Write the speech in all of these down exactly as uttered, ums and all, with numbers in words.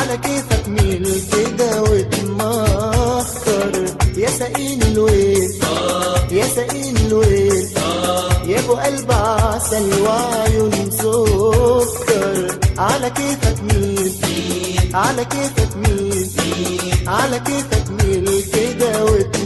على كيفك ميل كده وتمخر يا سقين الويل يا سقين الويل يا ابو قلب عسل وعيون سكر على كيفك ميل على كيفك ميل على كيفك ميل كده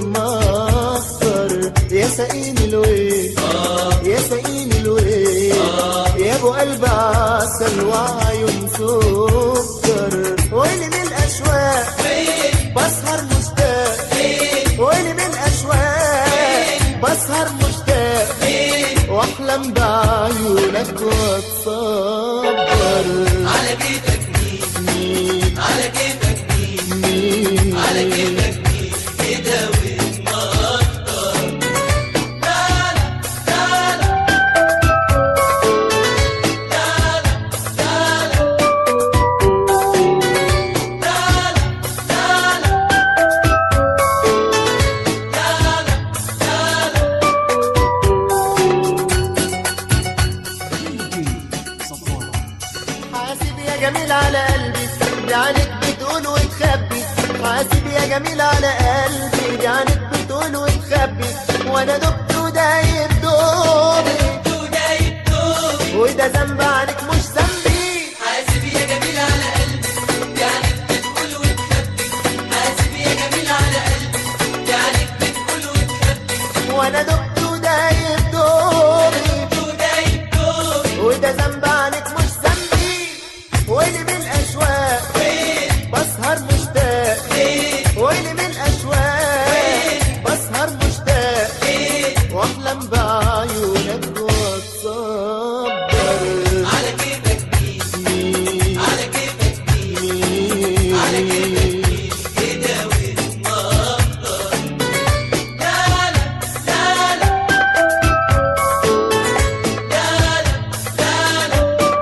وتمخر يا سقين الويل يا سقين الويل يا ابو قلب عسل وعيون سكر ويلي من الاشواق بسهر مشتاق ويلي من الاشواق بسهر مشتاق واحلم بعيونك واتصبر على كيفك مين على كيفك مين على كيفك مين كده وتمطر تعالى تعالى تعالى تعالى تعالى حاسب يا جميل على قلبي دي عنك بتقول وتخبي حاسب يا جميل على قلبي دي عنك بتقول وتخبي وانا دبت ودايب دوبي وده ذنب عنك مش ذنبي حاسب يا جميل على قلبي يعني بتقول وتخبي حاسب يا جميل على قلبي يعني بتقول وتخبي وانا دبت ودايب دوبي ودايب دوبي وده ذنب عنك مش ذنبي ويلي من الاشواق بسهر مشتاق ويلي من الاشواق بسهر مشتاق واحلم بعيونك واتصبر على كيفك مين على كيفك مين على كيفك مين كده وتمطر تعالى تعالى تعالى تعالى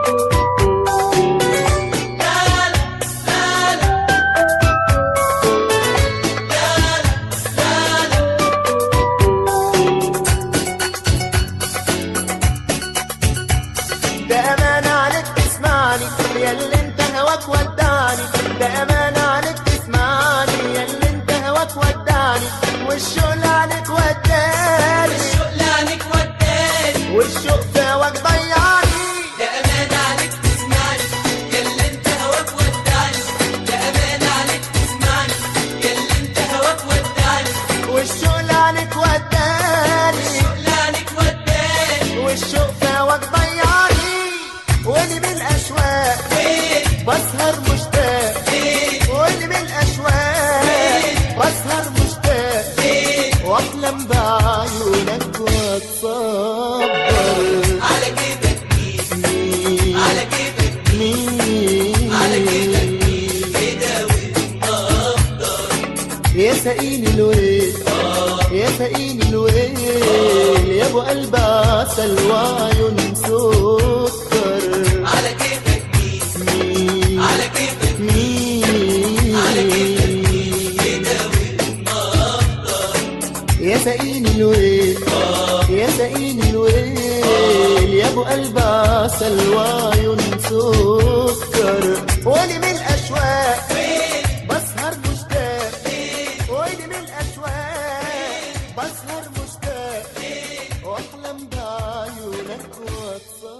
ده أمانة عليك تسمعني يا اللي انت هواك ودعني ده أمانة عليك تسمعني يا اللي انت هواك ودعني والشغل عليك وداني الشغل عليك وداني والشوق في هواك ضيعني يا أمانة عليك تسمعني يا اللي انت هواك وداني يا أمانة عليك تسمعني يا اللي انت هواك وداني والشغل عليك وداني الشغل عليك وداني والشوق في هواك ضيعني ويلي من الأشواق بسهر مشتاق ويلي من الأشواق بسهر مشتاق واحلم بعيونك واتصبر على كيفك مين على كيفك مين على كيفك مين كده وتمطر يا سقين الويل يا سقين الويل يا ابو قلب عسل وعيون سكر على كيفك مين على كيفك مين على كيفك مين كده وتمطر يا سقين الويل يا سقين الويل يا ابو قلب عسل وعيون سكر ويلي من الاشواق بسهر مشتاق ويلي من الاشواق بسهر مشتاق واحلم بعيونك واتصل